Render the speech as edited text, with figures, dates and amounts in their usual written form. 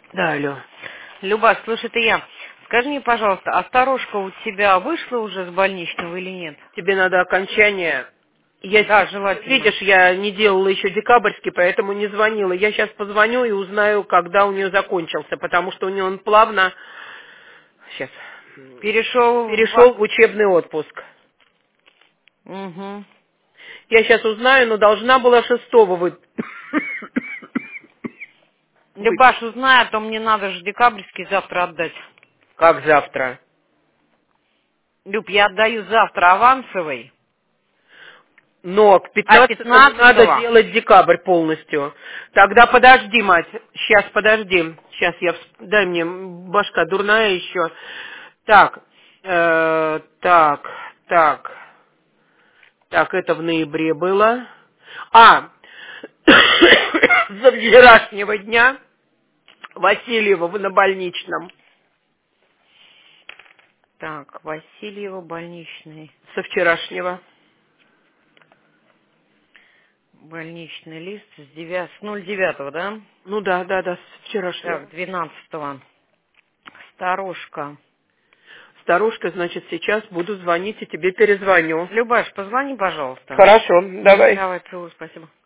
Да, алло. Люба, слушай, это я. Скажи мне, пожалуйста, а старушка у тебя вышла уже с больничного или нет? Тебе надо окончание. Да, желательно. Видишь, я не делала еще декабрьский, поэтому не звонила. Я сейчас позвоню и узнаю, когда у нее закончился, потому что у нее он плавно сейчас Перешел перешел в учебный отпуск. Угу. Я сейчас узнаю, но должна была 6-го быть. Любаш, узнай, а то мне надо же декабрьский завтра отдать. Как завтра? Люб, я отдаю завтра авансовый, Но к а 15-му надо 15-го... делать декабрь полностью. Тогда подожди, мать. Сейчас, подожди. Сейчас дай мне, башка дурная еще. Так, так, это в ноябре было. Со вчерашнего дня Васильева на больничном. Так, Васильева больничный. Со вчерашнего. Больничный лист с 09, да? Ну да, с вчерашнего. Так, 12-го. Старушка. Старушка, значит, сейчас буду звонить и тебе перезвоню. Любаш, позвони, пожалуйста. Хорошо, давай. Давай, целую, спасибо.